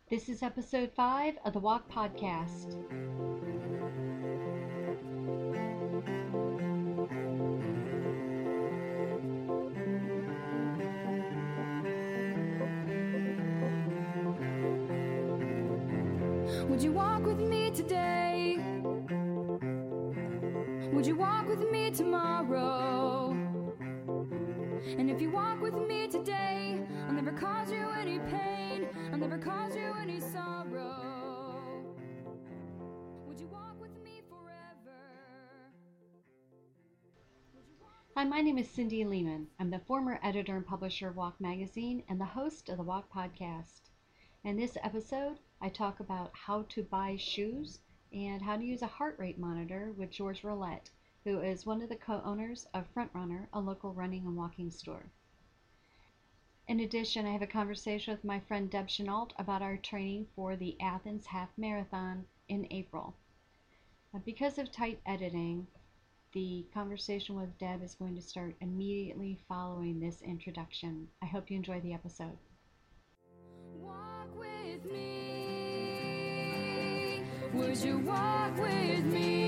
This is episode 5 of the Walk Podcast. Would you walk with me today? Would you walk with me tomorrow? And if you walk with me today, I'll never cause you any pain, I'll never cause you any sorrow. Would you walk with me forever? Hi, my name is Cindy Lehman. I'm the former editor and publisher of Walk Magazine and the host of the Walk Podcast. In this episode, I talk about how to buy shoes and how to use a heart rate monitor with George Roulette, who is one of the co-owners of Front Runner, a local running and walking store. In addition, I have a conversation with my friend Deb Chenault about our training for the Athens Half Marathon in April. Because of tight editing, the conversation with Deb is going to start immediately following this introduction. I hope you enjoy the episode. Walk with me. Would you walk with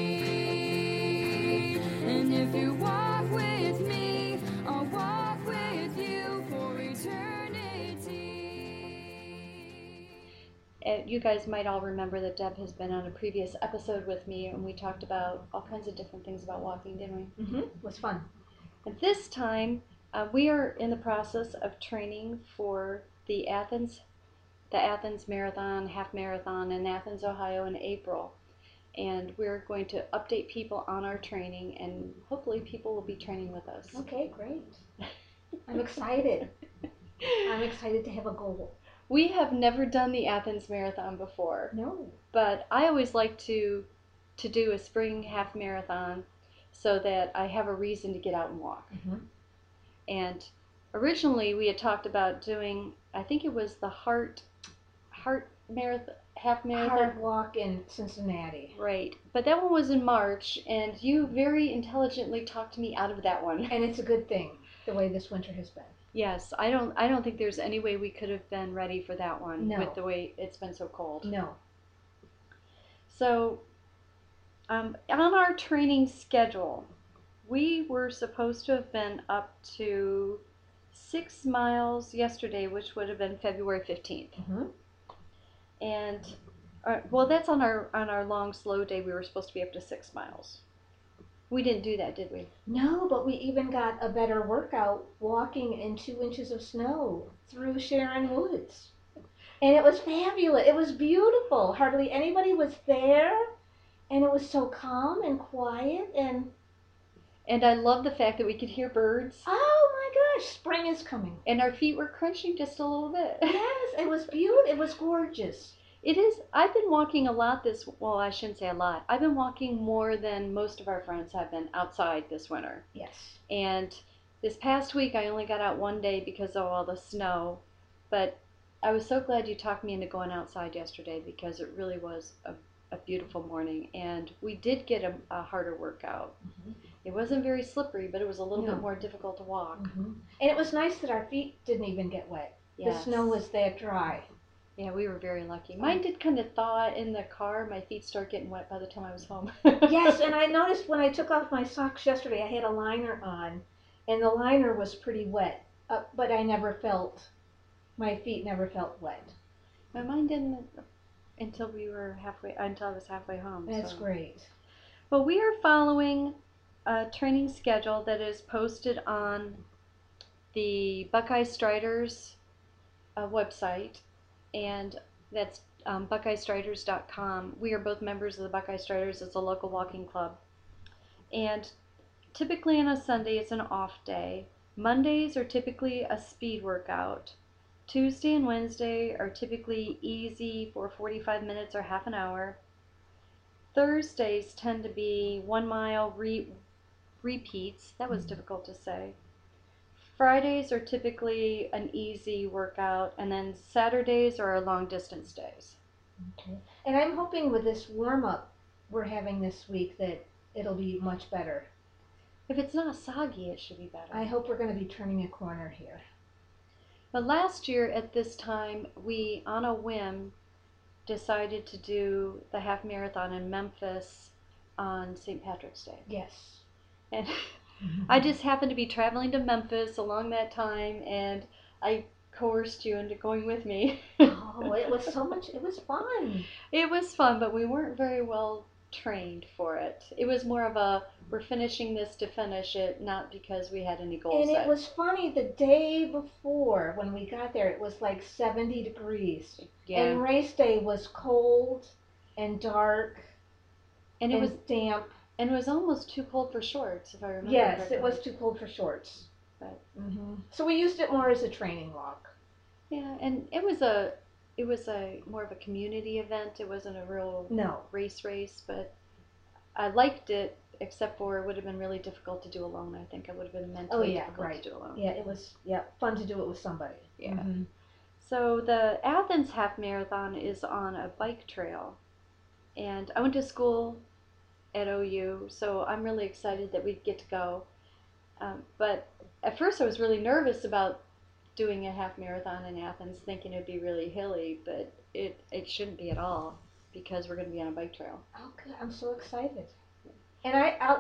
me? And if you walk with me, I'll walk with you for eternity. You guys might all remember that Deb has been on a previous episode with me, and we talked about all kinds of different things about walking, didn't we? It was fun. At this time, we are in the process of training for the Athens Marathon, Half Marathon in Athens, Ohio in April. And we're going to update people on our training, and hopefully people will be training with us. Okay, great. I'm excited. I'm excited to have a goal. We have never done the Athens Marathon before. No. But I always like to do a spring half marathon so that I have a reason to get out and walk. And originally we had talked about doing, I think it was the Heart Marathon, half marathon. Hard walk in Cincinnati. Right. But that one was in March, and you very intelligently talked me out of that one. And it's a good thing, the way this winter has been. Yes, I don't think there's any way we could have been ready for that one with the way it's been so cold. No. So, on our training schedule, we were supposed to have been up to 6 miles yesterday, which would have been February 15th. And, well, that's on our long, slow day. We were supposed to be up to 6 miles. We didn't do that, did we? No, but we even got a better workout walking in 2 inches of snow through Sharon Woods. And it was fabulous. It was beautiful. Hardly anybody was there. And it was so calm and quiet. And I love the fact that we could hear birds. oh my gosh, spring is coming. And our feet were crunching just a little bit. Yes, it was beautiful. It was gorgeous. It is. I've been walking a lot well, I shouldn't say a lot. I've been walking more than most of our friends have been outside this winter. Yes. And this past week I only got out one day because of all the snow. But I was so glad you talked me into going outside yesterday because it really was a beautiful morning. And we did get a harder workout. It wasn't very slippery, but it was a little bit more difficult to walk. And it was nice that our feet didn't even get wet. Yes. The snow was that dry. Yeah, we were very lucky. Mine did kind of thaw in the car. My feet started getting wet by the time I was home. Yes, and I noticed when I took off my socks yesterday, I had a liner on, and the liner was pretty wet, but my feet never felt wet. But mine didn't until I was halfway home. That's great. Well, we are following a training schedule that is posted on the Buckeye Striders website, and that's buckeyestriders.com. We are both members of the Buckeye Striders. It's a local walking club. And typically on a Sunday, it's an off day. Mondays are typically a speed workout. Tuesday and Wednesday are typically easy for 45 minutes or half an hour. Thursdays tend to be 1 mile repeats. That was difficult to say. Fridays are typically an easy workout, and then Saturdays are our long distance days. Okay. And I'm hoping with this warm-up we're having this week that it'll be much better. If it's not soggy, it should be better. I hope we're going to be turning a corner here. But last year at this time, we, on a whim, decided to do the half marathon in Memphis on St. Patrick's Day. Yes. And I just happened to be traveling to Memphis along that time, and I coerced you into going with me. Oh, it was fun. It was fun, but we weren't very well trained for it. It was more of a, we're finishing this to finish it, not because we had any goals And set. it was funny, the day before when we got there, it was like 70 degrees. Yeah. And race day was cold and dark And it was damp. And it was almost too cold for shorts, if I remember Yes, correctly. it was too cold for shorts. But, So we used it more as a training walk. yeah, and it was a more of a community event. It wasn't a real race, but I liked it, except for it would have been really difficult to do alone. I think it would have been mentally difficult to do alone. Yeah, it was fun to do it with somebody. Yeah. So the Athens Half Marathon is on a bike trail, and I went to school at OU, so I'm really excited that we get to go. But at first I was really nervous about doing a half marathon in Athens, thinking it'd be really hilly, but it shouldn't be at all, because we're going to be on a bike trail. Oh, good. I'm so excited. And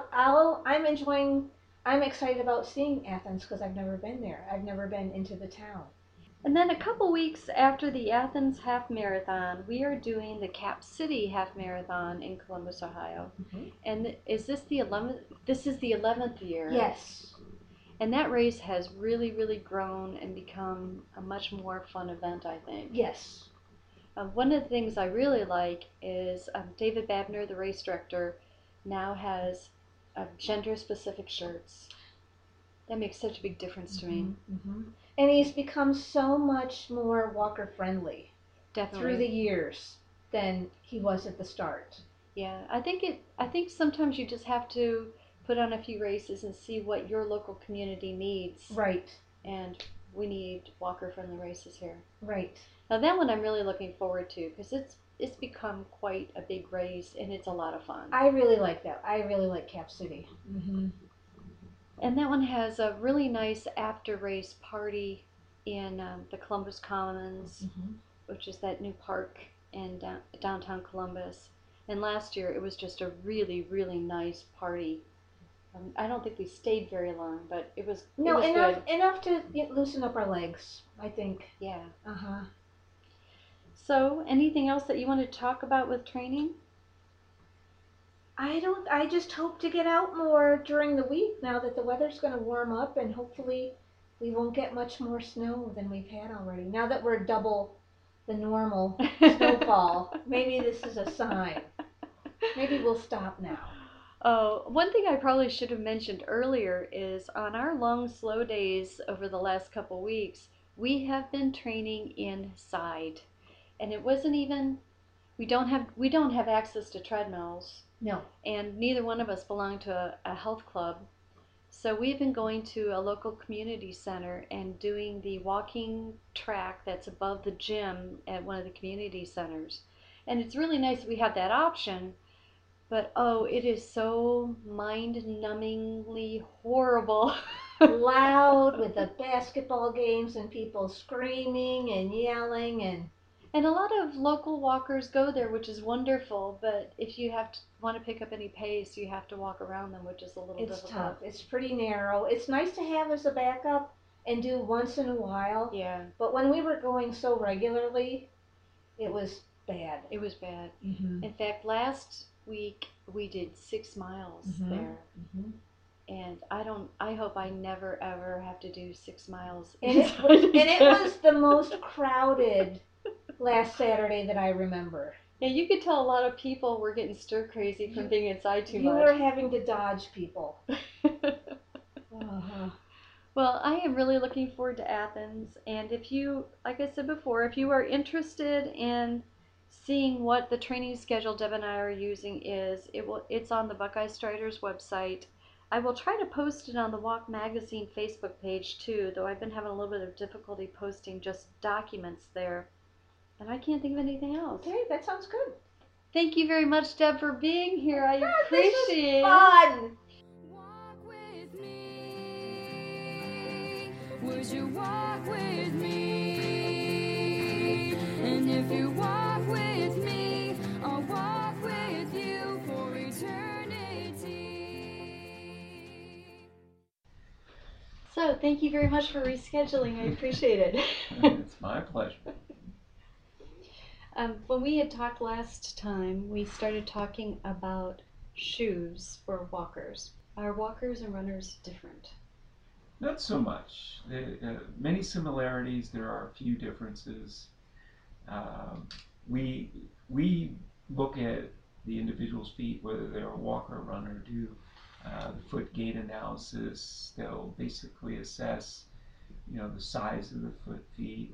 I'm excited about seeing Athens because I've never been there. I've never been into the town. And then a couple weeks after the Athens Half Marathon, we are doing the Cap City Half Marathon in Columbus, Ohio. And is this the 11th? This is the 11th year. Yes. And that race has really, really grown and become a much more fun event, I think. Yes. One of the things I really like is David Babner, the race director, now has gender-specific shirts. That makes such a big difference to me. And he's become so much more walker-friendly. Definitely. Through the years than he was at the start. Yeah, I think sometimes you just have to put on a few races and see what your local community needs. Right. And we need walker-friendly races here. Right. Now that one I'm really looking forward to, because it's become quite a big race and it's a lot of fun. I really like that. I really like Cap City. And that one has a really nice after-race party in the Columbus Commons, which is that new park in downtown Columbus. And last year it was just a really, really nice party. I don't think we stayed very long, but it was enough to loosen up our legs, I think. Yeah. So, anything else that you want to talk about with training? I just hope to get out more during the week now that the weather's going to warm up, and hopefully we won't get much more snow than we've had already. Now that we're double the normal snowfall, maybe this is a sign. Maybe we'll stop now. Oh, one thing I probably should have mentioned earlier is on our long, slow days over the last couple weeks, we have been training inside. And it wasn't even, we don't have access to treadmills. No. And neither one of us belong to a health club. So we've been going to a local community center and doing the walking track that's above the gym at one of the community centers. And it's really nice that we have that option, but it is so mind-numbingly horrible. Loud with the basketball games and people screaming and yelling And a lot of local walkers go there, which is wonderful, but if you want to pick up any pace, you have to walk around them, which is a little difficult. It's tough. It's pretty narrow. It's nice to have as a backup and do once in a while. Yeah. But when we were going so regularly, it was bad. It was bad. In fact, last week we did 6 miles there. And I hope I never ever have to do 6 miles. And it was the most crowded last Saturday that I remember. Yeah, you could tell a lot of people were getting stir crazy from being inside too much. You were having to dodge people. Well, I am really looking forward to Athens, and if you, like I said before, if you are interested in seeing what the training schedule Deb and I are using is, it's on the Buckeye Striders website. I will try to post it on the Walk Magazine Facebook page too, though I've been having a little bit of difficulty posting just documents there. And I can't think of anything else. Okay, that sounds good. Thank you very much, Deb, for being here. I appreciate it. Fun! Walk with me. Would you walk with me? And if you walk with me, So thank you very much for rescheduling. I appreciate it. It's my pleasure. When we had talked last time, we started talking about shoes for walkers. Are walkers and runners different? Not so much. Many similarities. There are a few differences. We look at the individual's feet, whether they're a walker or runner, do the foot gait analysis. They'll basically assess, the size of the feet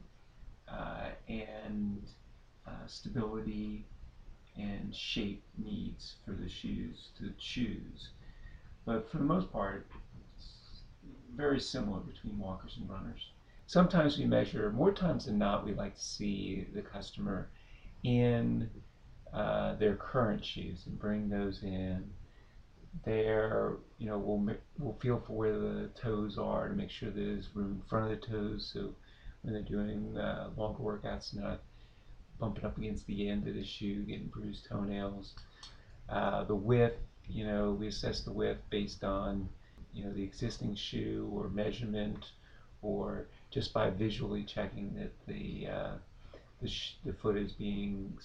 and stability and shape needs for the shoes to choose. But for the most part, it's very similar between walkers and runners. Sometimes we measure, more times than not, we like to see the customer in their current shoes and bring those in. There, we'll feel for where the toes are to make sure there's room in front of the toes, so when they're doing longer workouts, not bumping up against the end of the shoe, getting bruised toenails. The width, we assess the width based on, the existing shoe or measurement, or just by visually checking that the foot is being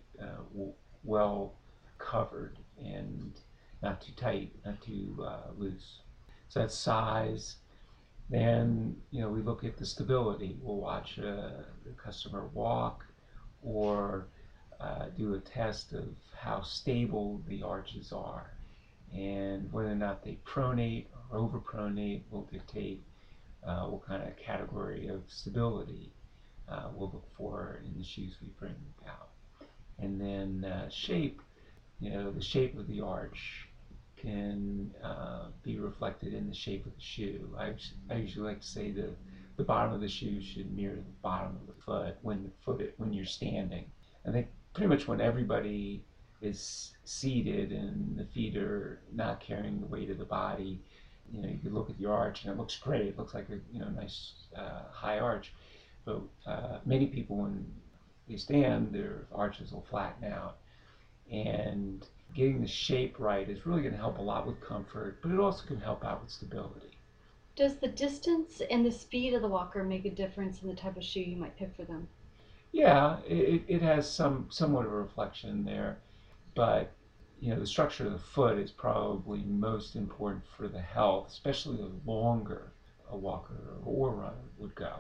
well covered and not too tight, not too loose. So that's size. Then, we look at the stability. We'll watch the customer walk or do a test of how stable the arches are. And whether or not they pronate or overpronate will dictate what kind of category of stability we'll look for in the shoes we bring out. And then shape, the shape of the arch can be reflected in the shape of the shoe. I usually like to say the bottom of the shoe should mirror the bottom of the foot when you're standing. I think pretty much when everybody is seated and the feet are not carrying the weight of the body, you can look at the arch and it looks great. It looks like a nice high arch. But many people, when they stand, their arches will flatten out. And getting the shape right is really going to help a lot with comfort, but it also can help out with stability. Does the distance and the speed of the walker make a difference in the type of shoe you might pick for them? Yeah, it has somewhat of a reflection there, but the structure of the foot is probably most important for the health, especially the longer a walker or runner would go.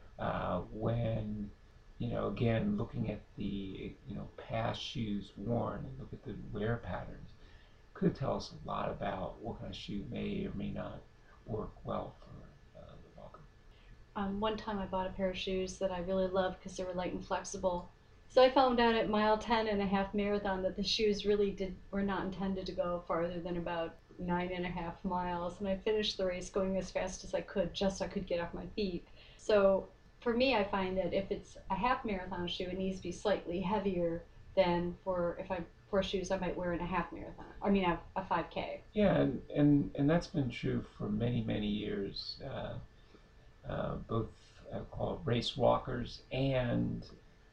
When again, looking at the past shoes worn and look at the wear patterns, could tell us a lot about what kind of shoe may or may not work well for the walker. One time I bought a pair of shoes that I really loved because they were light and flexible. So I found out at mile 10 and a half marathon that the shoes really were not intended to go farther than about 9.5 miles. And I finished the race going as fast as I could, just so I could get off my feet. So for me, I find that if it's a half marathon shoe, it needs to be slightly heavier than for shoes I might wear in a half marathon. I mean, a 5K. Yeah, and that's been true for many, many years. Both called race walkers and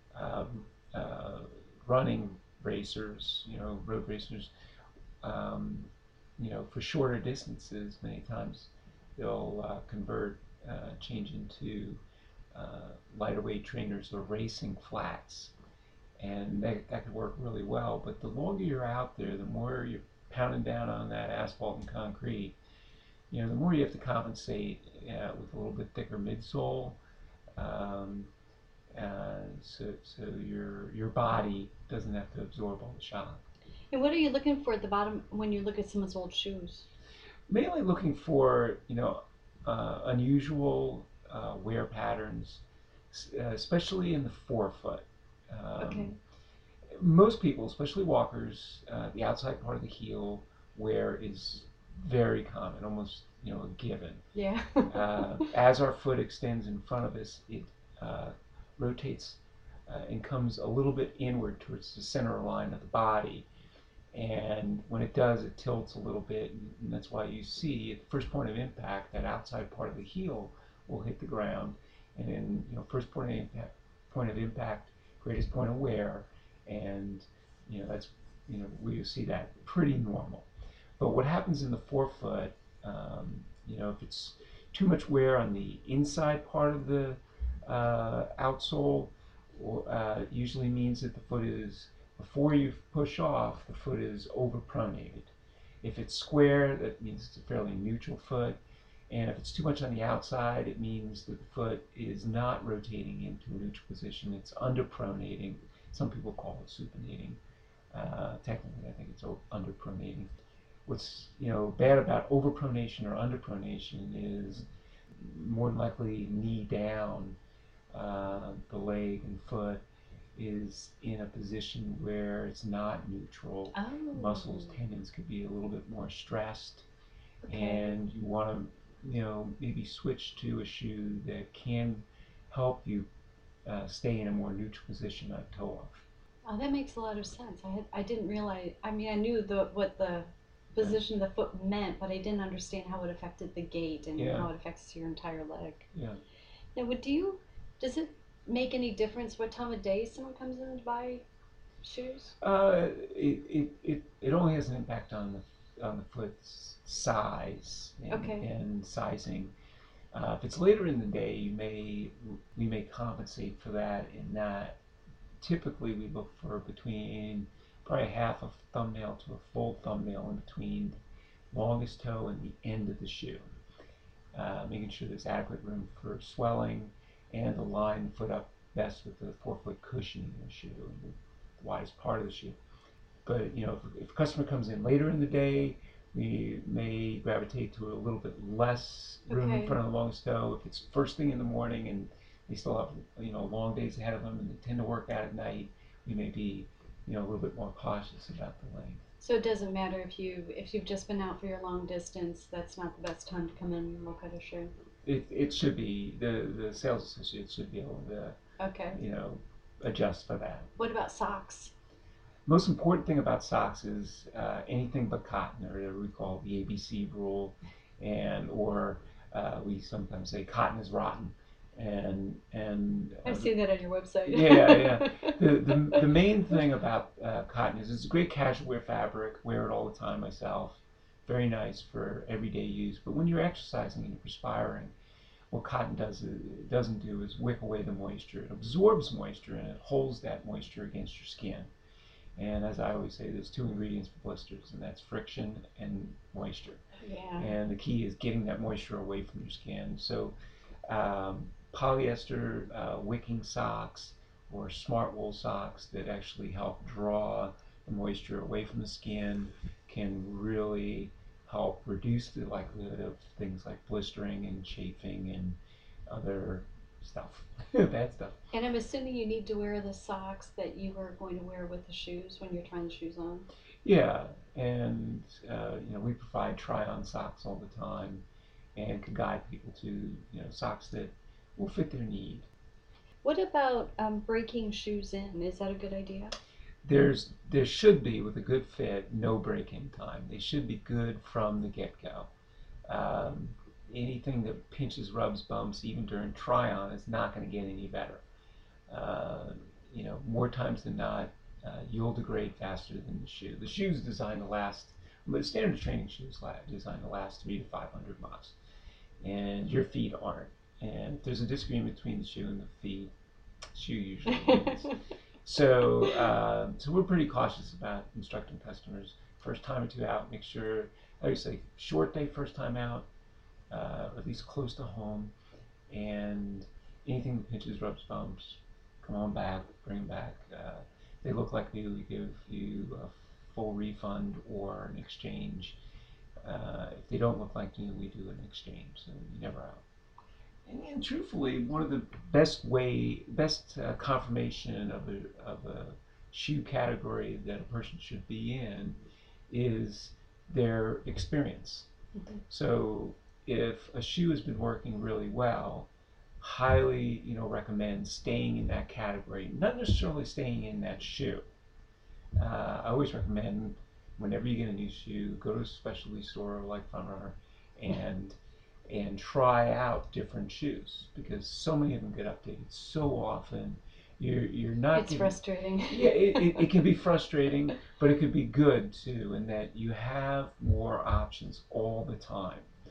running racers, road racers. For shorter distances, many times they'll change into lighter weight trainers or racing flats, and that could work really well. But the longer you're out there, the more you're pounding down on that asphalt and concrete, the more you have to compensate with a little bit thicker midsole, so your body doesn't have to absorb all the shock. And what are you looking for at the bottom when you look at someone's old shoes? Mainly looking for unusual wear patterns, especially in the forefoot. Okay. Most people, especially walkers, the outside part of the heel wear is very common, almost a given. Yeah. As our foot extends in front of us, it rotates and comes a little bit inward towards the center line of the body. And when it does, it tilts a little bit, and that's why you see at the first point of impact, that outside part of the heel will hit the ground, and then first point of impact, greatest point of wear, and that's we see that pretty normal. But what happens in the forefoot, if it's too much wear on the inside part of the outsole usually means that the foot is, before you push off, the foot is overpronated. If it's square, that means it's a fairly neutral foot. And if it's too much on the outside, it means that the foot is not rotating into a neutral position. It's underpronating. Some people call it supinating. Technically, I think it's underpronating. What's bad about overpronation or underpronation is more than likely knee down. The leg and foot is in a position where it's not neutral. Oh. Muscles, tendons could be a little bit more stressed, Okay. and you want to maybe switch to a shoe that can help you stay in a more neutral position on toe off. Oh, that makes a lot of sense. I didn't realize. I mean, I knew what the position of the foot meant, but I didn't understand how it affected the gait and how it affects your entire leg. Yeah. Now, does it make any difference what time of day someone comes in to buy shoes? It only has an impact on the foot's size and sizing. If it's later in the day, we may compensate for that in that typically we look for between probably half a thumbnail to a full thumbnail in between longest toe and the end of the shoe, making sure there's adequate room for swelling and to line the foot up best with the forefoot cushioning in the shoe, the widest part of the shoe. But if a customer comes in later in the day, we may gravitate to a little bit less room in front of the longest toe. If it's first thing in the morning and they still have long days ahead of them and they tend to work out at night, we may be a little bit more cautious about the length. So it doesn't matter if you've just been out for your long distance. That's not the best time to come in and look at a shoe. It should be the sales associates should be able to adjust for that. What about socks? Most important thing about socks is anything but cotton, or whatever we call the ABC rule, or we sometimes say cotton is rotten. And I've seen that on your website. Yeah. The main thing about cotton is it's a great casual wear fabric. Wear it all the time myself. Very nice for everyday use. But when you're exercising and you're perspiring, what cotton doesn't do is wick away the moisture. It absorbs moisture and it holds that moisture against your skin. And as I always say, there's two ingredients for blisters, and that's friction and moisture. Yeah. And the key is getting that moisture away from your skin. So polyester wicking socks or smart wool socks that actually help draw the moisture away from the skin can really help reduce the likelihood of things like blistering and chafing and other stuff, bad stuff. And I'm assuming you need to wear the socks that you are going to wear with the shoes when you're trying the shoes on. Yeah, and we provide try-on socks all the time, and can guide people to socks that will fit their need. What about breaking shoes in? Is that a good idea? There should be, with a good fit, no break-in time. They should be good from the get-go. Anything that pinches, rubs, bumps, even during try-on, is not going to get any better. More times than not, you'll degrade faster than the shoe. The shoe's designed to last, but standard training shoes designed to last 300 to 500 miles, and your feet aren't. And if there's a disagreement between the shoe and the feet, shoe usually wins. So we're pretty cautious about instructing customers. First time or two out, make sure, like I say, short day first time out, at least close to home, and anything that pinches, rubs, bumps, come on back, bring them back. They look like new, we give you a full refund or an exchange. If they don't look like new, we do an exchange, so you're never out. And truthfully, one of the best confirmation of a shoe category that a person should be in is their experience. Mm-hmm. So if a shoe has been working really well, highly recommend staying in that category, not necessarily staying in that shoe. I always recommend whenever you get a new shoe, go to a specialty store like Front Runner and try out different shoes, because so many of them get updated so often. You're not. It's frustrating. Yeah, it can be frustrating, but it could be good too, in that you have more options all the time.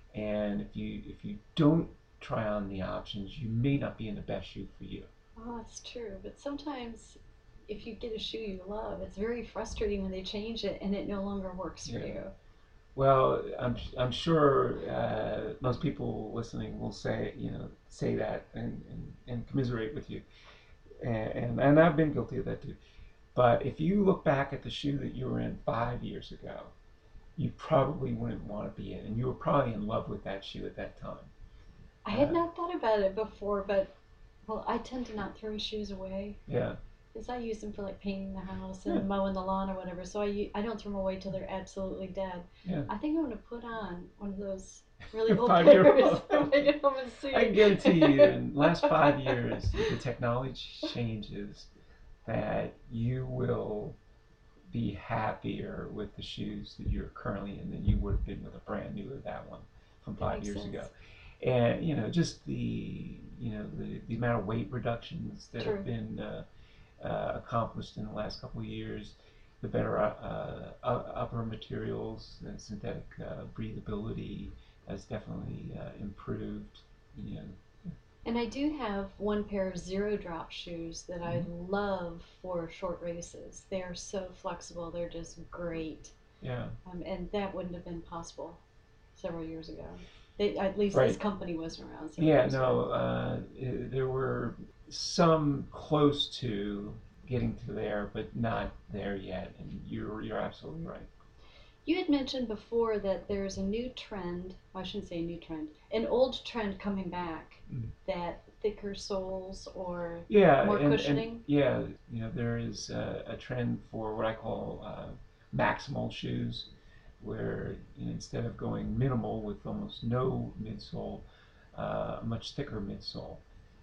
And if you don't try on the options, you may not be in the best shoe for you. Oh, that's true. But sometimes if you get a shoe you love, it's very frustrating when they change it and it no longer works for you. Well, I'm sure most people listening will say that and commiserate with you, and I've been guilty of that too. But if you look back at the shoe that you were in 5 years ago, you probably wouldn't want to be in, and you were probably in love with that shoe at that time. I had not thought about it before, but well, I tend to not throw shoes away. Yeah. Because I use them for like painting the house and mowing the lawn or whatever, so I don't throw them away till they're absolutely dead. Yeah. I think I'm going to put on one of those really old 5-year pairs and make it home and see. I guarantee you, in the last 5 years, the technology changes that you will be happier with the shoes that you're currently in than you would have been with a brand new of that one from 5 years ago. And just the amount of weight reductions that have been accomplished in the last couple of years, the better upper materials, and synthetic breathability has definitely improved. And I do have one pair of zero drop shoes that I love for short races. They are so flexible; they're just great. Yeah. And that wouldn't have been possible several years ago. At least this company wasn't around. There were some close to getting to there, but not there yet. And you're absolutely right. You had mentioned before that there's a new trend. I shouldn't say new trend. An old trend coming back. That thicker soles or more cushioning. There is a trend for what I call maximal shoes, where instead of going minimal with almost no midsole, a much thicker midsole,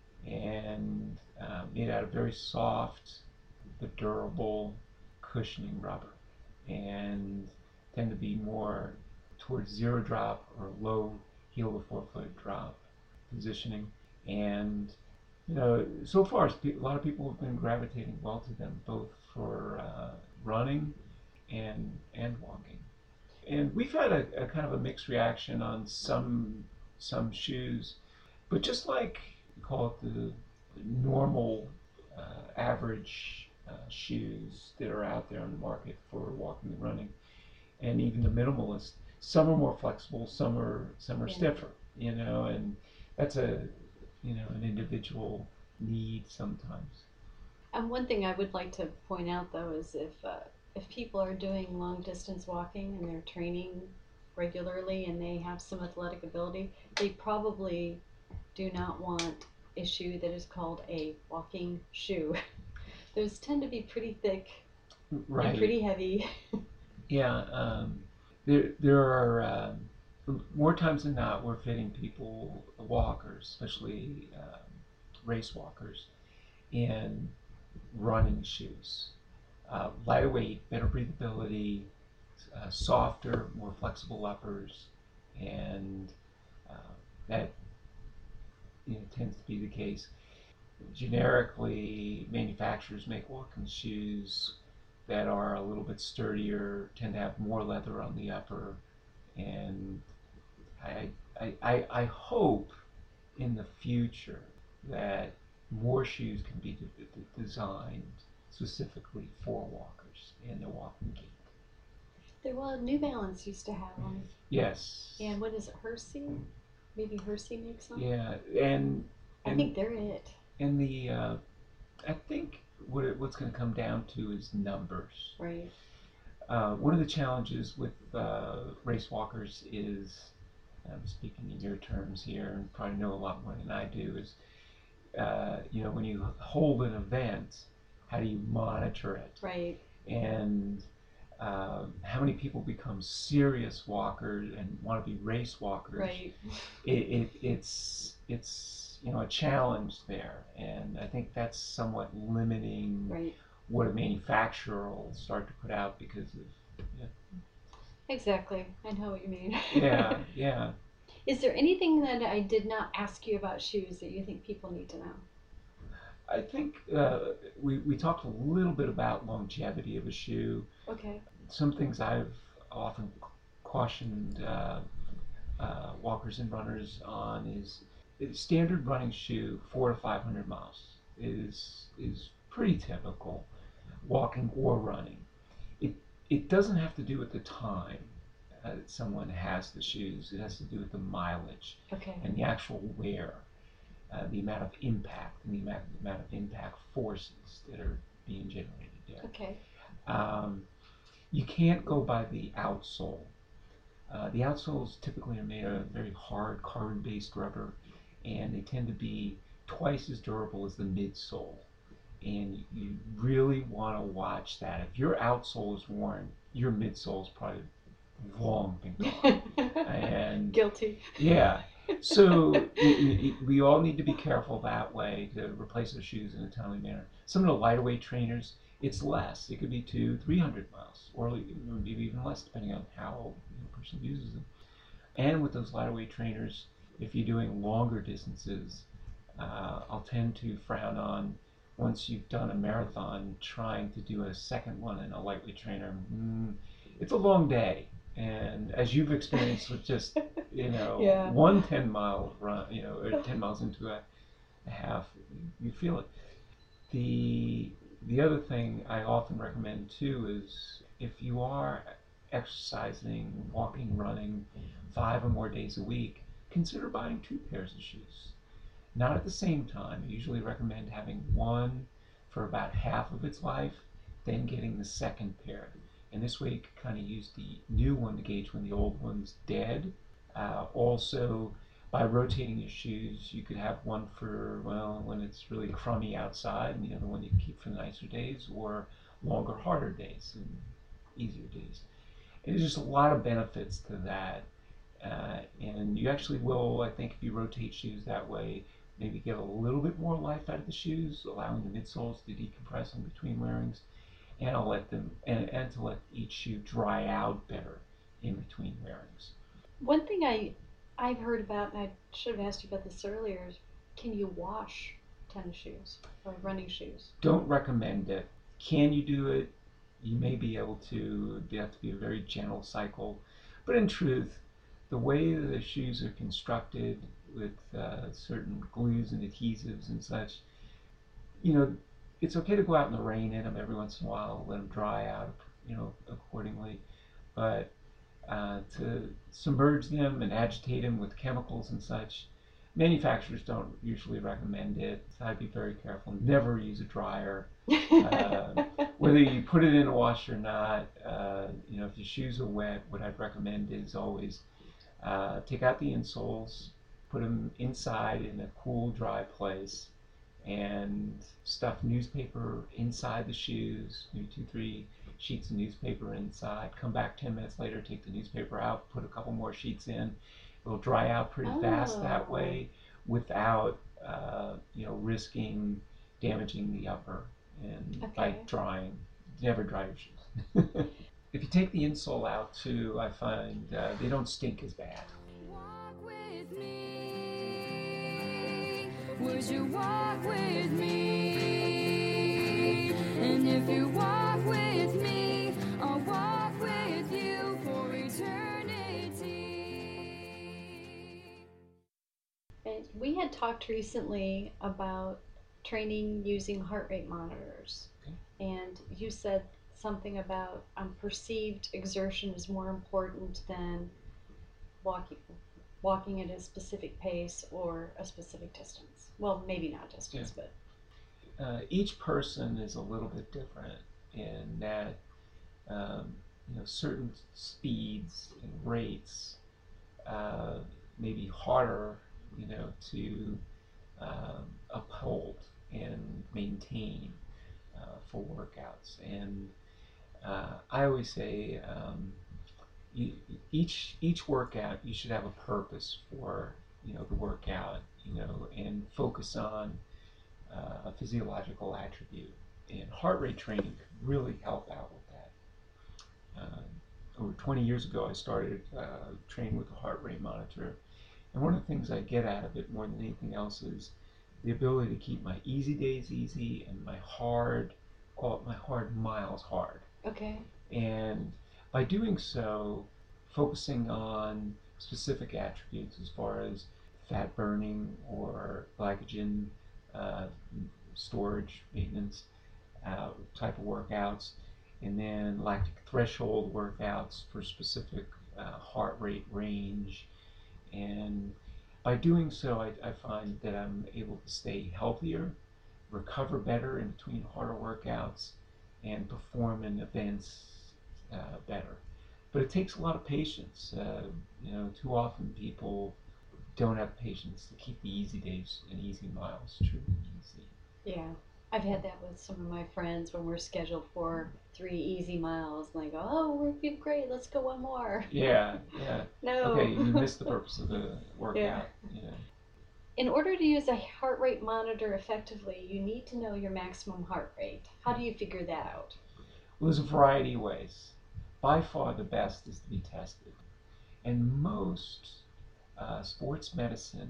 and made out of very soft but durable cushioning rubber, and tend to be more towards zero drop or low heel to forefoot drop positioning. And so far a lot of people have been gravitating well to them, both for running and walking. And we've had a kind of a mixed reaction on some shoes, but just like call it the normal average shoes that are out there on the market for walking and running, and even the minimalist, some are more flexible, some are stiffer, and that's an individual need sometimes. And one thing I would like to point out though is if people are doing long distance walking and they're training regularly and they have some athletic ability, they probably do not want a shoe that is called a walking shoe. Those tend to be pretty thick and pretty heavy. There are more times than not we're fitting people walkers, especially race walkers, in running shoes. Lighter weight, better breathability, softer, more flexible uppers, and that tends to be the case. Generically, manufacturers make walking shoes that are a little bit sturdier, tend to have more leather on the upper, and I hope in the future that more shoes can be designed specifically for walkers and the walking gait. Well, New Balance used to have them. Yes. And what is it, Hersey? Maybe Hersey makes them? Yeah, and I think they're it. And I think what's going to come down to is numbers. Right. One of the challenges with race walkers is, I'm speaking in your terms here and probably know a lot more than I do, is when you hold an event, how do you monitor it? Right. And how many people become serious walkers and want to be race walkers? Right. It's a challenge there, and I think that's somewhat limiting what a manufacturer will start to put out because of. Exactly, I know what you mean. Yeah. Is there anything that I did not ask you about shoes that you think people need to know? I think we talked a little bit about longevity of a shoe. Okay. Some things I've often cautioned walkers and runners on is standard running shoe 400 to 500 miles is pretty typical, walking or running. It doesn't have to do with the time that someone has the shoes. It has to do with the mileage Okay. and the actual wear, the amount of impact and the amount of impact forces that are being generated there. Okay. You can't go by the outsole. The outsoles typically are made of very hard carbon-based rubber, and they tend to be twice as durable as the midsole. And you really want to watch that. If your outsole is worn, your midsole is probably long been gone. And Guilty. yeah, so we all need to be careful that way to replace our shoes in a timely manner. Some of the lighter weight trainers, it's less. It could be 200-300 miles, or maybe even less, depending on how the person uses them. And with those lighter weight trainers, if you're doing longer distances, I'll tend to frown on, once you've done a marathon, trying to do a second one in a lightweight trainer. It's a long day. And as you've experienced with just, Yeah. one 10-mile run, or 10 miles into a half, you feel it. The other thing I often recommend too is, if you are exercising, walking, running 5 or more days a week, consider buying 2 pairs of shoes. Not at the same time. I usually recommend having one for about half of its life, then getting the second pair. And this way you can kind of use the new one to gauge when the old one's dead. Also, by rotating your shoes, you could have one for, when it's really crummy outside, and the other one you can keep for the nicer days, or longer, harder days and easier days. And there's just a lot of benefits to that. And you actually will, I think, if you rotate shoes that way, maybe get a little bit more life out of the shoes, allowing the midsoles to decompress in between wearings, and to let each shoe dry out better in between wearings. One thing I've heard about, and I should have asked you about this earlier, is can you wash tennis shoes or running shoes? Don't recommend it. Can you do it? You may be able to. It have to be a very gentle cycle. But in truth, the way the shoes are constructed with certain glues and adhesives and such, it's okay to go out in the rain in them every once in a while, let them dry out, accordingly. But to submerge them and agitate them with chemicals and such, manufacturers don't usually recommend it. So I'd be very careful. Never use a dryer. Whether you put it in a wash or not, if your shoes are wet, what I'd recommend is always take out the insoles, put them inside in a cool, dry place, and stuff newspaper inside the shoes, maybe 2-3 sheets of newspaper inside. Come back 10 minutes later, take the newspaper out, put a couple more sheets in. It'll dry out pretty fast that way, without risking damaging the upper and by drying. Never dry your shoes. If you take the insole out too, I find they don't stink as bad. Walk with me. Would you walk with me? And if you walk with me, I'll walk with you for eternity. And we had talked recently about training using heart rate monitors. Okay. And you said something about perceived exertion is more important than walking at a specific pace or a specific distance. Well, maybe not distance, but each person is a little bit different in that certain speeds and rates may be harder to uphold and maintain for workouts. And I always say each workout, you should have a purpose for the workout, and focus on a physiological attribute. And heart rate training could really help out with that. Over 20 years ago, I started training with a heart rate monitor, and one of the things I get out of it more than anything else is the ability to keep my easy days easy and my hard miles hard. okay. And by doing so, focusing on specific attributes as far as fat burning or glycogen uh, storage maintenance type of workouts, and then lactic threshold workouts for specific heart rate range. And by doing so, I find that I'm able to stay healthier, recover better in between harder workouts, and perform in events better. But it takes a lot of patience. Too often people don't have patience to keep the easy days and easy miles truly easy. Yeah. I've had that with some of my friends when we're scheduled for 3 easy miles, and they go, "Oh, we're doing great. Let's go one more." Yeah. No. Okay, you missed the purpose of the workout. Yeah. In order to use a heart rate monitor effectively, you need to know your maximum heart rate. How do you figure that out? Well, there's a variety of ways. By far the best is to be tested. And most sports medicine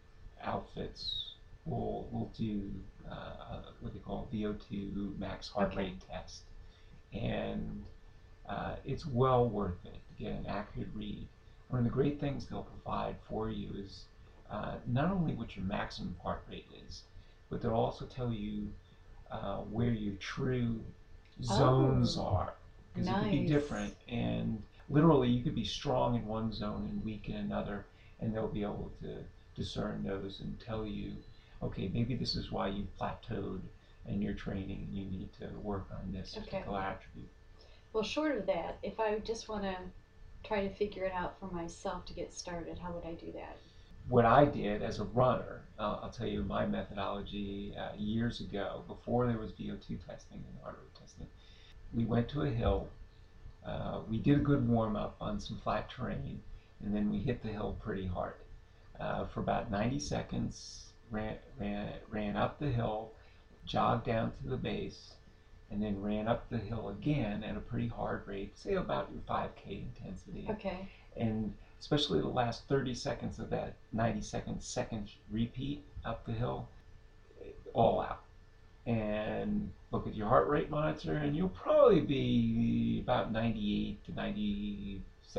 outfits will do what they call VO2 max heart rate test. And it's well worth it to get an accurate read. One of the great things they'll provide for you is not only what your maximum heart rate is, but they'll also tell you where your true zones are. Because it could be different, and literally you could be strong in one zone and weak in another, and they'll be able to discern those and tell you, okay, maybe this is why you've plateaued in your training and you need to work on this particular attribute. Well, short of that, if I just want to try to figure it out for myself to get started, how would I do that? What I did as a runner, I'll tell you my methodology years ago, before there was VO2 testing and heart rate testing. We went to a hill, we did a good warm-up on some flat terrain, and then we hit the hill pretty hard. For about 90 seconds, ran up the hill, jogged down to the base, and then ran up the hill again at a pretty hard rate, say about your 5K intensity. Okay. And especially the last 30 seconds of that 90-second repeat up the hill, all out. And look at your heart rate monitor, and you'll probably be about 98 to 97%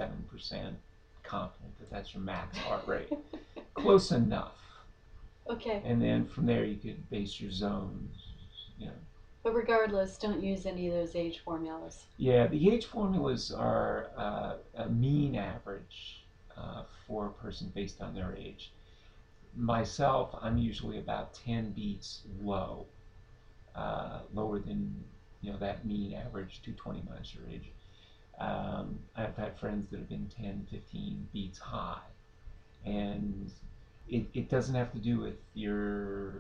confident that that's your max heart rate. Close enough. Okay. And then from there you could base your zones, But regardless, don't use any of those age formulas. Yeah, the age formulas are a mean average for a person based on their age. Myself, I'm usually about 10 beats lower than that mean average, 220 minus your age. I've had friends that have been 10, 15 beats high, and it doesn't have to do with your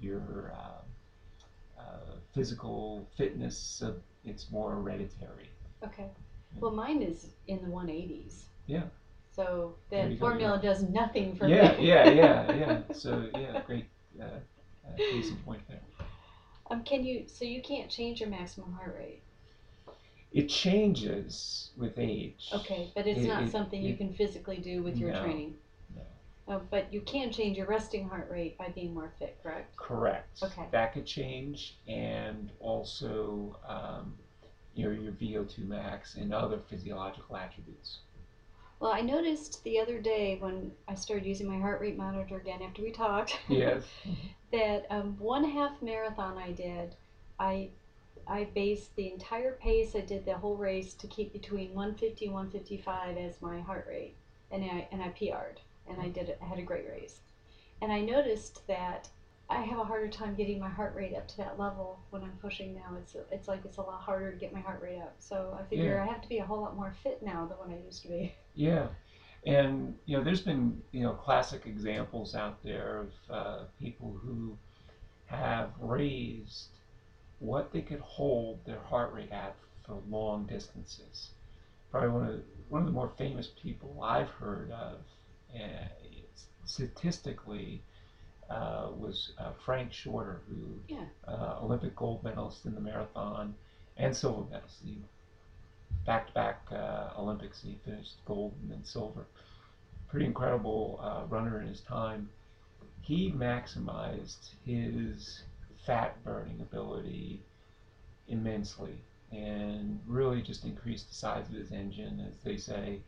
physical fitness. It's more hereditary. Okay. Well, mine is in the 180s. Yeah. So that formula does nothing for me. Yeah. So great case in point there. So you can't change your maximum heart rate? It changes with age. Okay, but it's not something you can physically do with your training? No. But you can change your resting heart rate by being more fit, correct? Correct. Okay. That could change, and also your VO2 max and other physiological attributes. Well, I noticed the other day when I started using my heart rate monitor again after we talked. Yes. That 1/2 marathon I did, I based the entire pace. I did the whole race to keep between 150 and 155 as my heart rate, and I PR'd, and I had a great race. And I noticed that I have a harder time getting my heart rate up to that level when I'm pushing now. It's like it's a lot harder to get my heart rate up. So I figure I have to be a whole lot more fit now than what I used to be. Yeah, and there's been classic examples out there of people who have raised what they could hold their heart rate at for long distances. Probably one of the more famous people I've heard of, statistically, was Frank Shorter, who Olympic gold medalist in the marathon and silver medalist. Back-to-back Olympics, he finished gold and then silver. Pretty incredible runner in his time. He maximized his fat burning ability immensely and really just increased the size of his engine, as they say,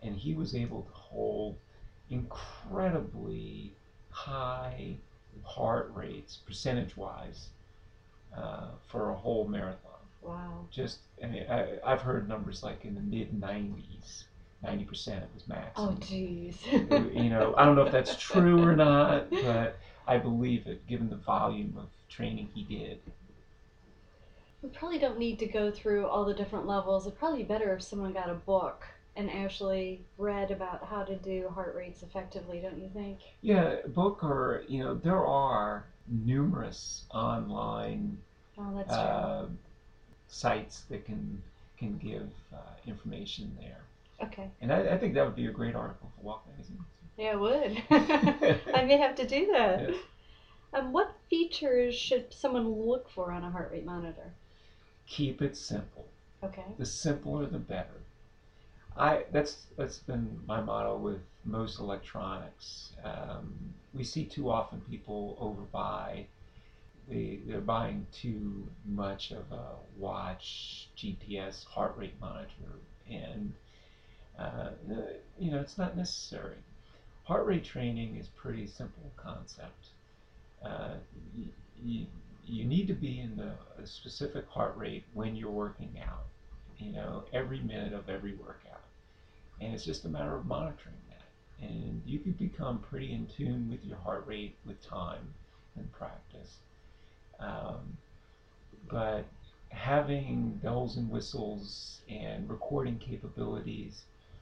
and he was able to hold incredibly high heart rates, percentage-wise, for a whole marathon. Wow. Just, I mean, I've heard numbers like in the mid-90s, 90% was max. Oh, geez. You know, I don't know if that's true or not, but I believe it, given the volume of training he did. We probably don't need to go through all the different levels. It'd probably be better if someone got a book and actually read about how to do heart rates effectively, don't you think? Yeah, book, or, you know, there are numerous online Oh, that's true. sites that can give information there. Okay. And I think that would be a great article for Walk Magazine. Yeah, it would. I may have to do that. Yes. What features should someone look for on a heart rate monitor? Keep it simple. Okay. The simpler, the better. That's been my motto with most electronics. We see too often people overbuy. They're buying too much of a watch, GPS, heart rate monitor, and you know, it's not necessary. Heart rate training is pretty simple concept. Uh, you need to be in a specific heart rate when you're working out, you know, every minute of every workout. And it's just a matter of monitoring that. And you can become pretty in tune with your heart rate with time and practice. But having bells and whistles and recording capabilities,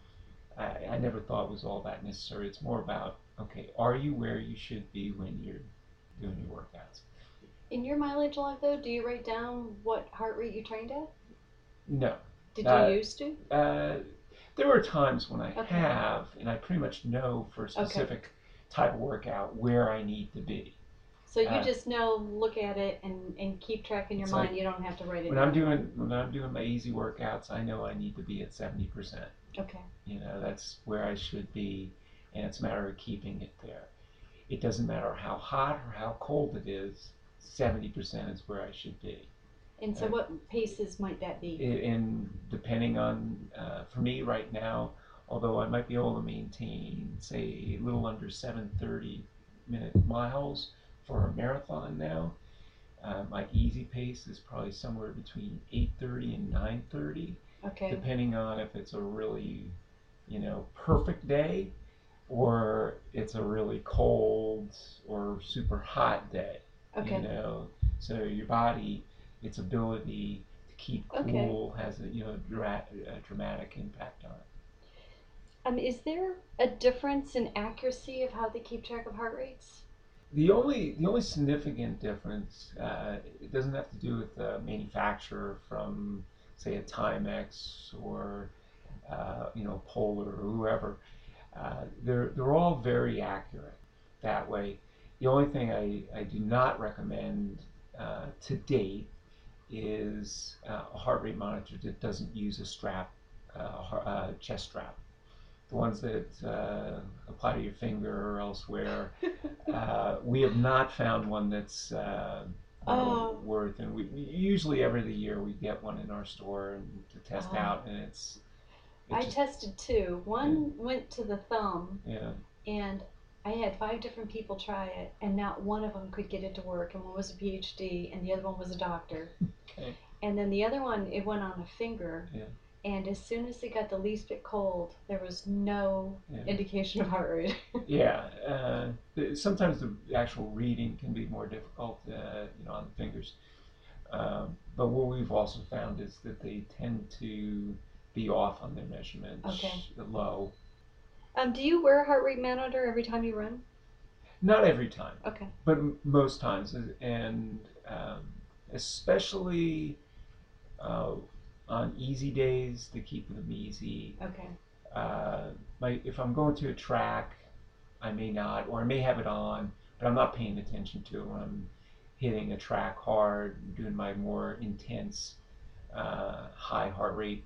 I never thought was all that necessary. It's more about, okay, are you where you should be when you're doing your workouts? In your mileage log, though, do you write down what heart rate you trained at? No. Did you used to? There were times when I Okay. have, and I pretty much know for a specific type of workout where I need to be. So you just know, look at it, and keep track in your It's mind. like You don't have to write it When down. I'm doing my easy workouts, I know I need to be at 70%. Okay. You know, that's where I should be, and it's a matter of keeping it there. It doesn't matter how hot or how cold it is, 70% is where I should be. And so what paces might that be? And depending on, for me right now, although I might be able to maintain, say, a little under 7:30-minute miles for a marathon now, my easy pace is probably somewhere between 8:30 and 9:30, Okay. depending on if it's a really, you know, perfect day or it's a really cold or super hot day. Okay. You know, so your body, its ability to keep cool has a, you know, dramatic impact on it. Is there a difference in accuracy of how they keep track of heart rates? The only significant difference, it doesn't have to do with the manufacturer from, say, a Timex or you know, Polar or whoever. They're all very accurate that way. The only thing I do not recommend to date is a heart rate monitor that doesn't use a strap, chest strap. The ones that apply to your finger or elsewhere. We have not found one that's worth, and we usually every year we get one in our store and to test out, and I tested two. One went to the thumb, yeah. And I had 5 different people try it, and not one of them could get it to work. And one was a PhD, and the other one was a doctor. Okay. And then the other one, it went on a finger. Yeah. And as soon as it got the least bit cold, there was no indication of heart rate. Yeah. Sometimes the actual reading can be more difficult, you know, on the fingers. But what we've also found is that they tend to be off on their measurements. Okay. Low. Do you wear a heart rate monitor every time you run? Not every time. Okay. But most times, and especially on easy days to keep them easy. Okay. If I'm going to a track, I may not, or I may have it on, but I'm not paying attention to it when I'm hitting a track hard, doing my more intense, high heart rate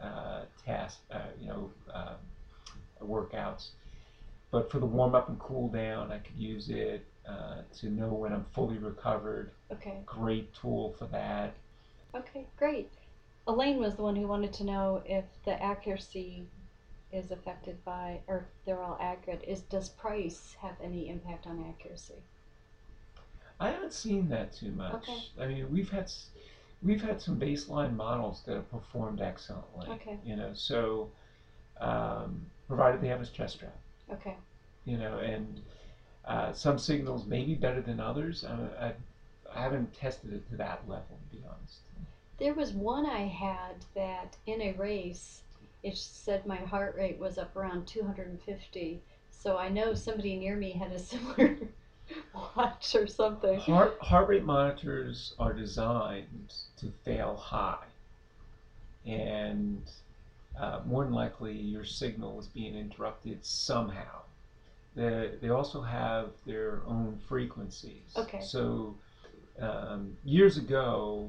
workouts. But for the warm up and cool down, I could use it to know when I'm fully recovered. Okay. Great tool for that. Okay, great. Elaine was the one who wanted to know if the accuracy is affected by, or if they're all accurate, does price have any impact on accuracy? I haven't seen that too much. Okay. I mean, we've had some baseline models that have performed excellently. Okay. So provided they have a stress strap. Okay. And some signals may be better than others. I haven't tested it to that level, to be honest. There was one I had that in a race, it said my heart rate was up around 250. So I know somebody near me had a similar watch or something. Heart rate monitors are designed to fail high, and more than likely your signal is being interrupted somehow. They also have their own frequencies. Okay. So years ago,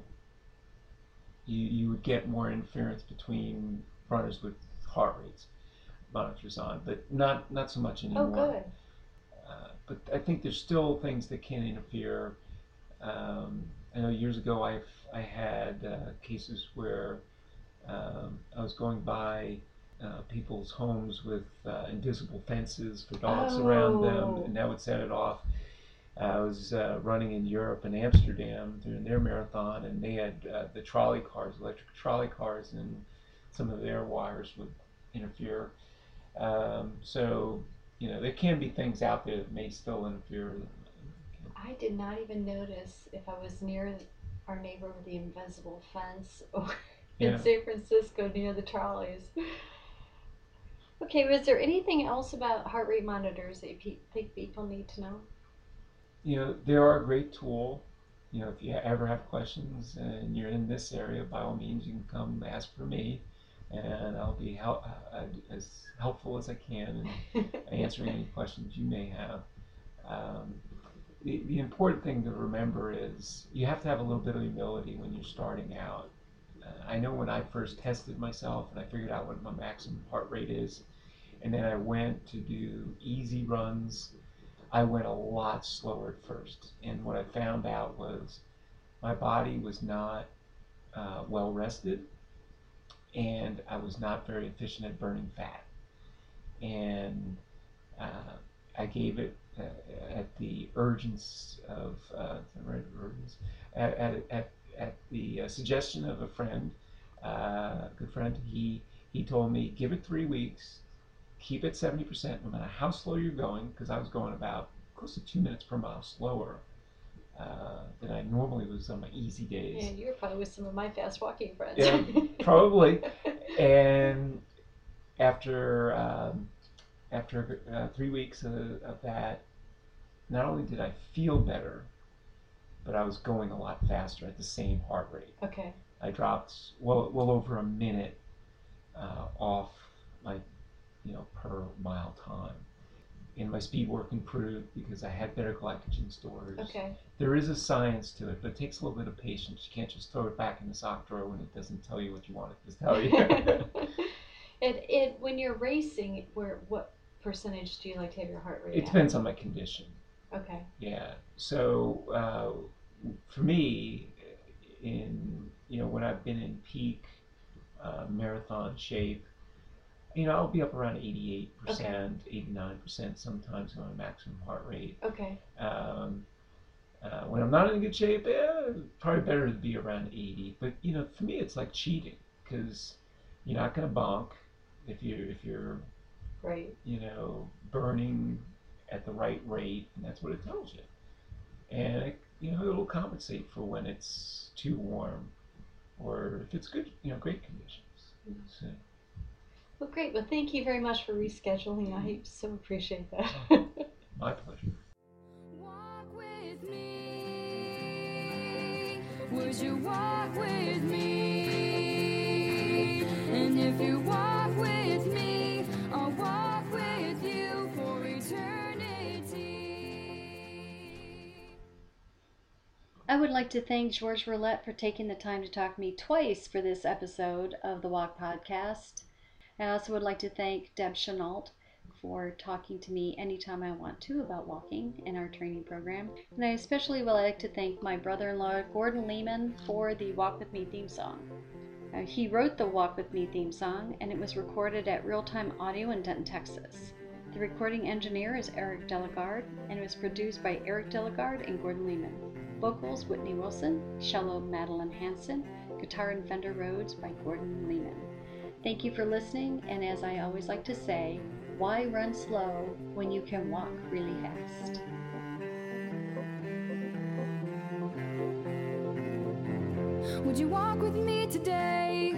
you would get more interference between runners with heart rates monitors on, but not so much anymore. Oh, good. But I think there's still things that can interfere. I know years ago I had cases where I was going by people's homes with invisible fences for dogs around them, and that would set it off. I was running in Europe and Amsterdam during their marathon, and they had the trolley cars, electric trolley cars, and some of their wires would interfere. So, there can be things out there that may still interfere. I did not even notice if I was near our neighbor with the invisible fence or in San Francisco near the trolleys. Okay, was there anything else about heart rate monitors that you think people need to know? They are a great tool. If you ever have questions and you're in this area, by all means, you can come ask for me, and I'll be as helpful as I can in answering any questions you may have. The important thing to remember is you have to have a little bit of humility when you're starting out. I know when I first tested myself and I figured out what my maximum heart rate is, and then I went to do easy runs, I went a lot slower at first. And what I found out was my body was not well rested, and I was not very efficient at burning fat. And I gave it at the urgence of at the suggestion of a friend, good friend. He told me, give it 3 weeks, keep it 70%, no matter how slow you're going, because I was going about close to 2 minutes per mile slower than I normally was on my easy days. Yeah, you were probably with some of my fast walking friends. Yeah, probably. And after 3 weeks of that, not only did I feel better, but I was going a lot faster at the same heart rate. Okay. I dropped well over a minute off my per mile time. And my speed work improved because I had better glycogen stores. Okay. There is a science to it, but it takes a little bit of patience. You can't just throw it back in the sock drawer when it doesn't tell you what you want it to tell you. When you're racing, what percentage do you like to have your heart rate It at? depends on my condition. Okay. Yeah. So for me, when I've been in peak marathon shape, I'll be up around 88%, 89% sometimes on a maximum heart rate. Okay. When I'm not in good shape, probably better to be around 80. But for me, it's like cheating because you're not going to bonk if you're right. Burning at the right rate, and that's what it tells you. And it'll compensate for when it's too warm, or if it's good, great conditions. So. Well, great. Well, thank you very much for rescheduling. I so appreciate that. My pleasure. Walk with me. Would you walk with me? And if you walk with me, I'll walk with you for eternity. I would like to thank George Roulette for taking the time to talk to me twice for this episode of the Walk Podcast. I also would like to thank Deb Chenault for talking to me anytime I want to about walking in our training program. And I especially would like to thank my brother-in-law, Gordon Lehman, for the Walk With Me theme song. He wrote the Walk With Me theme song, and it was recorded at Real Time Audio in Denton, Texas. The recording engineer is Eric Delagarde, and it was produced by Eric Delagarde and Gordon Lehman. Vocals, Whitney Wilson. Cello, Madeline Hanson. Guitar and Fender Rhodes by Gordon Lehman. Thank you for listening, and as I always like to say, why run slow when you can walk really fast? Would you walk with me today?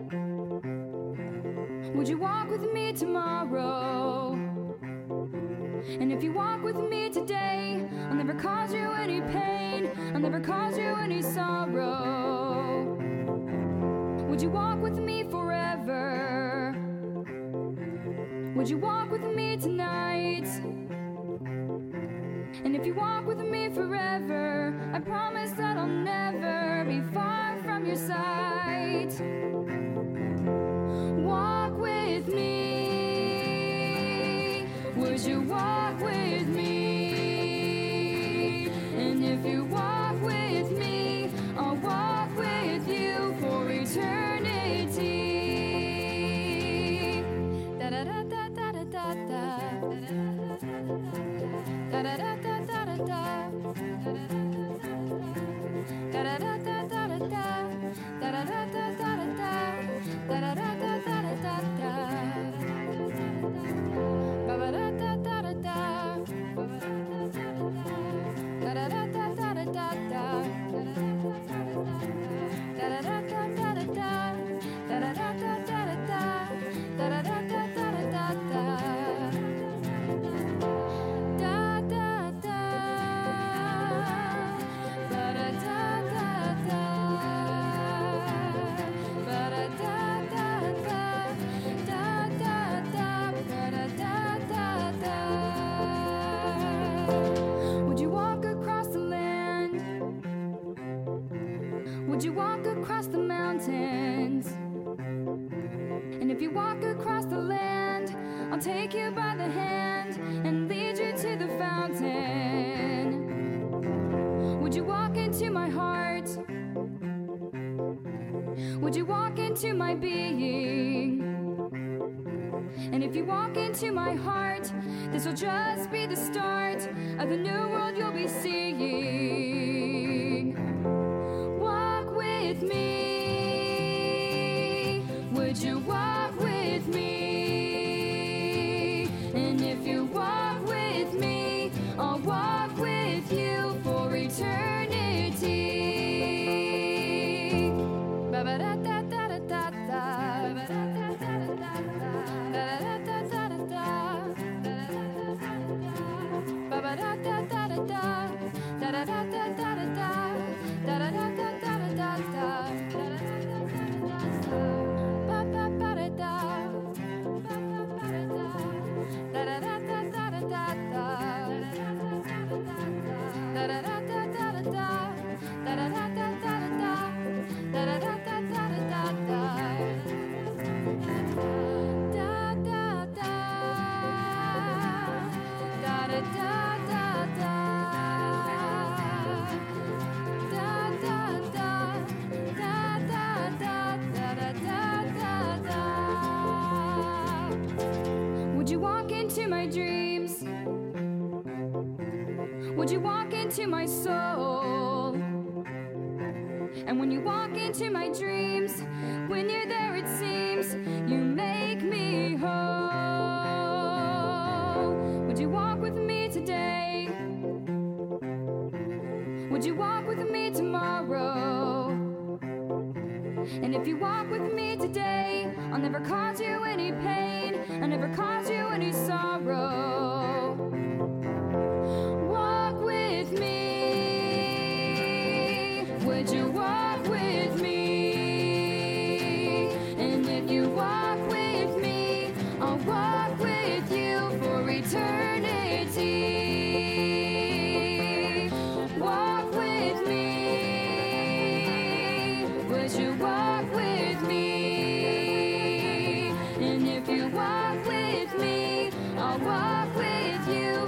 Would you walk with me tomorrow? And if you walk with me today, I'll never cause you any pain, I'll never cause you any sorrow. Would you walk with me forever? Would you walk with me tonight? And if you walk with me forever, I promise that I'll never be far from your sight. Walk with me. Would you walk with me? And if you walk with me, I'll walk with you for eternity. Da da da da da da da da. Da da da da da da da. Da da da da da da da. Da da da da da da da. Da da da da da da da. Ba ba da da da da da. Da da da da da da da. Da da da da da da da. Da da da da da da da. Da da da da da da da. Would you walk across the land? Would you walk across the mountains? And if you walk across the land, I'll take you by the hand and lead you to the fountain. Would you walk into my heart? Would you walk into my being? And if you walk into my heart, this will just be the start of the new world you'll be seeing. Walk with me. Would you walk with me? And if you walk with me, I'll walk with you for eternity. Ba-ba-da-da-da-da-da-da. Would you walk into my dreams? Would you walk into my soul? And when you walk into my dreams, when you're there it seems you make me whole. Would you walk with me today? Would you walk with me tomorrow? And if you walk with me today, I'll never cause you any pain, I'll never cause you any sorrow. Walk with me. Would you walk with me? And if you walk with me, I'll walk with you for eternity. Walk with me. Would you walk with me? And if you walk with me, I'll walk with you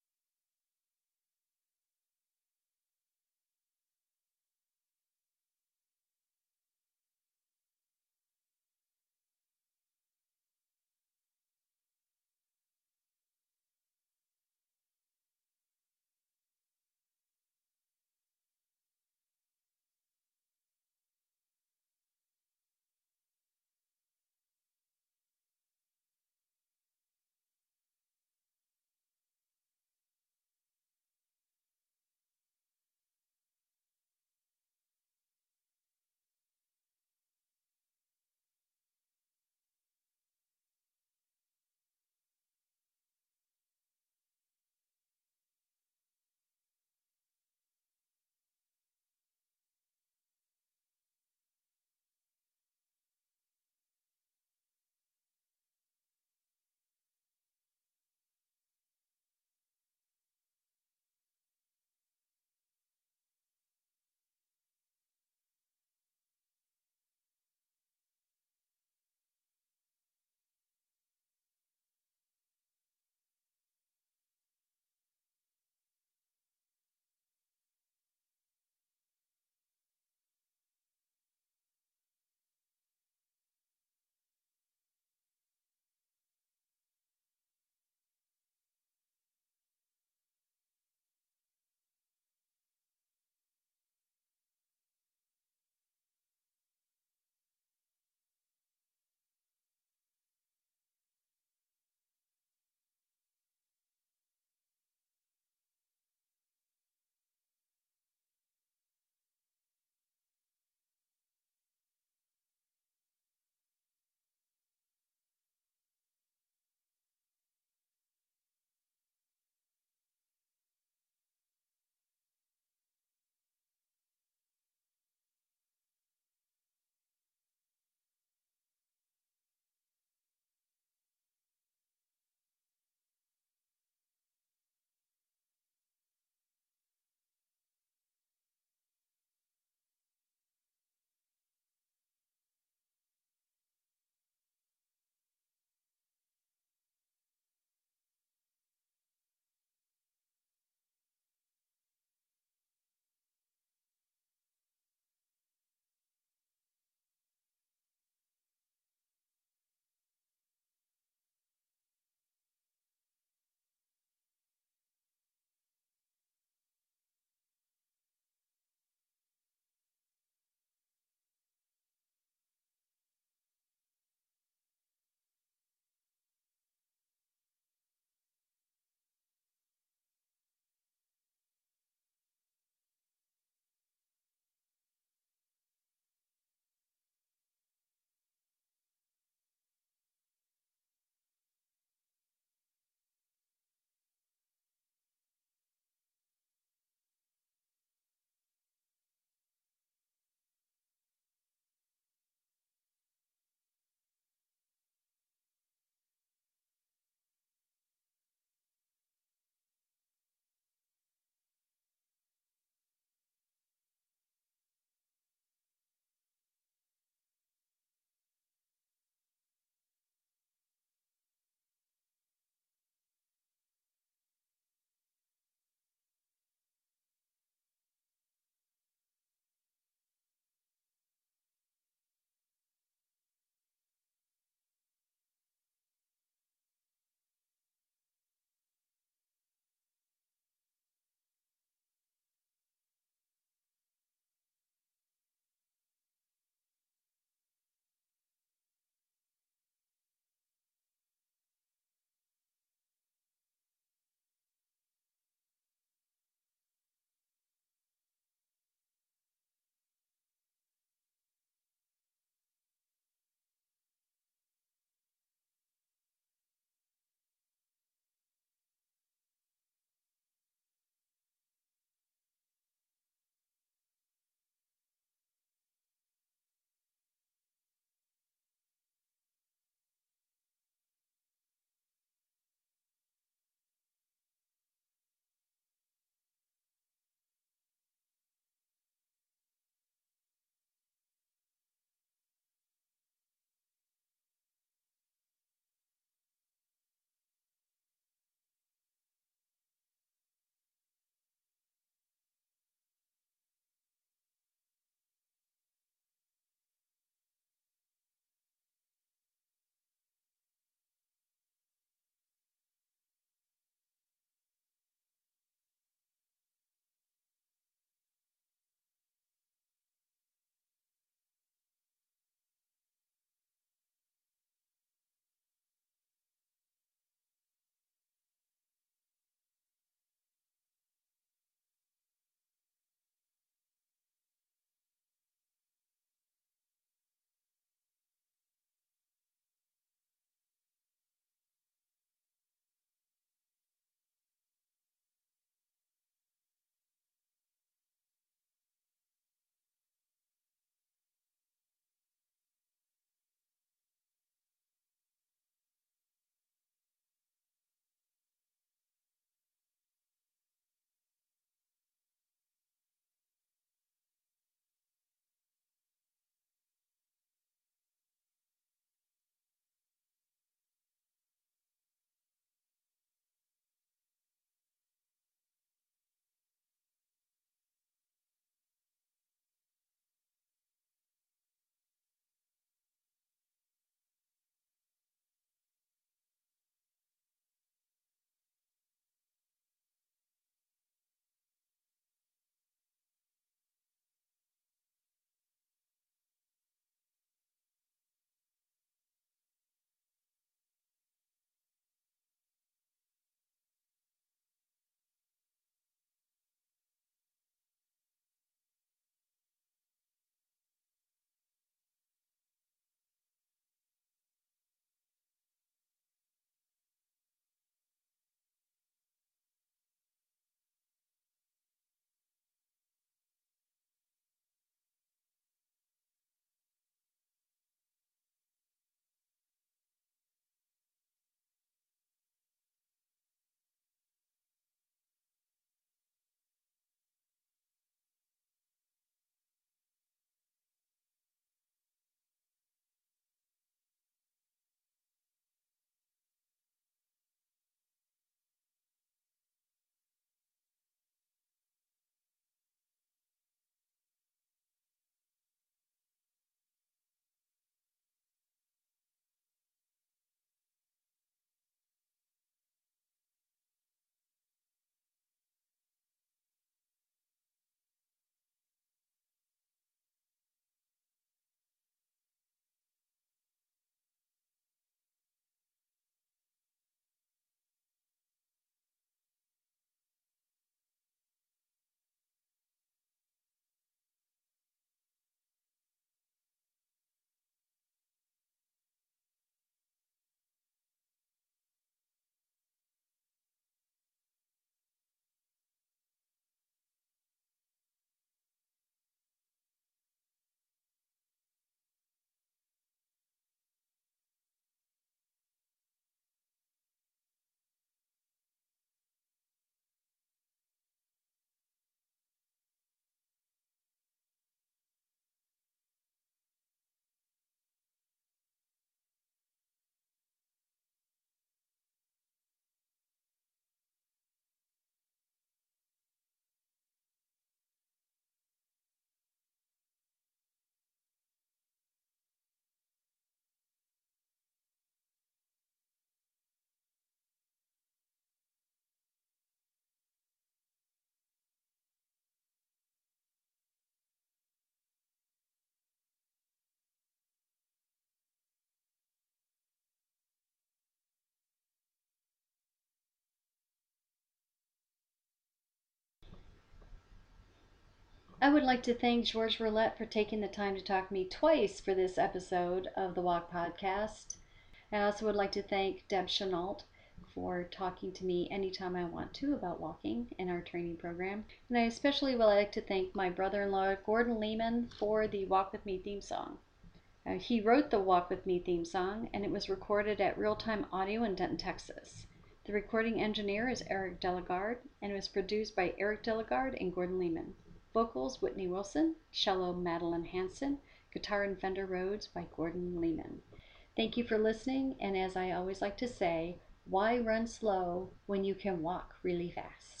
I would like to thank George Roulette for taking the time to talk to me twice for this episode of the Walk Podcast. I also would like to thank Deb Chenault for talking to me anytime I want to about walking in our training program. And I especially would like to thank my brother-in-law, Gordon Lehman, for the Walk With Me theme song. He wrote the Walk With Me theme song, and it was recorded at Real Time Audio in Denton, Texas. The recording engineer is Eric Delagarde, and it was produced by Eric Delagarde and Gordon Lehman. Vocals, Whitney Wilson. Cello, Madeline Hanson. Guitar and Fender Rhodes by Gordon Lehman. Thank you for listening, and as I always like to say, why run slow when you can walk really fast?